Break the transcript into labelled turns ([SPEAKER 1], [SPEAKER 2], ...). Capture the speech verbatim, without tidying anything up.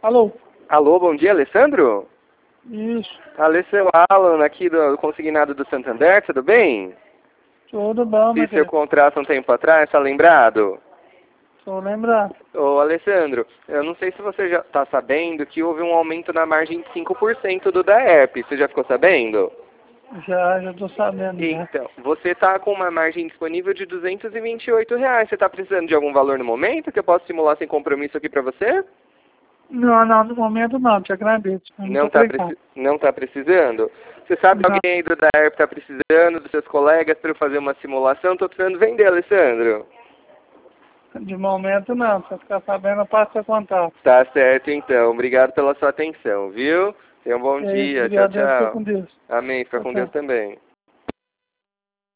[SPEAKER 1] Alô?
[SPEAKER 2] Alô, bom dia, Alessandro?
[SPEAKER 1] Isso,
[SPEAKER 2] Alessandro Alan, aqui do Consignado do Santander, tudo bem?
[SPEAKER 1] tudo bom, meu
[SPEAKER 2] Fiz seu
[SPEAKER 1] querido?
[SPEAKER 2] contrato um tempo atrás, tá lembrado?
[SPEAKER 1] Tô lembrado.
[SPEAKER 2] Ô, Alessandro, eu não sei se você já tá sabendo que houve um aumento na margem de cinco por cento do D A E P, você já ficou sabendo?
[SPEAKER 1] Já, já tô sabendo, né?
[SPEAKER 2] Então, você tá com uma margem disponível de duzentos e vinte e oito reais, você tá precisando de algum valor no momento que eu posso simular sem compromisso aqui pra você?
[SPEAKER 1] Não, não, no momento não, te agradeço. Muito
[SPEAKER 2] Não tá,
[SPEAKER 1] obrigado.
[SPEAKER 2] preci não tá precisando? Você sabe que
[SPEAKER 1] Não,
[SPEAKER 2] alguém aí do D A E P tá precisando, dos seus colegas, para eu fazer uma simulação? Tô precisando vender, Alessandro.
[SPEAKER 1] de momento não, se eu ficar sabendo eu passo a contato.
[SPEAKER 2] Tá certo, então. Obrigado pela sua atenção, viu? Tenha um bom
[SPEAKER 1] É isso,
[SPEAKER 2] dia. Tchau,
[SPEAKER 1] obrigado, fica
[SPEAKER 2] tchau.
[SPEAKER 1] com Deus.
[SPEAKER 2] Amém. Fica
[SPEAKER 1] Tchau,
[SPEAKER 2] com Deus
[SPEAKER 1] tchau.
[SPEAKER 2] também.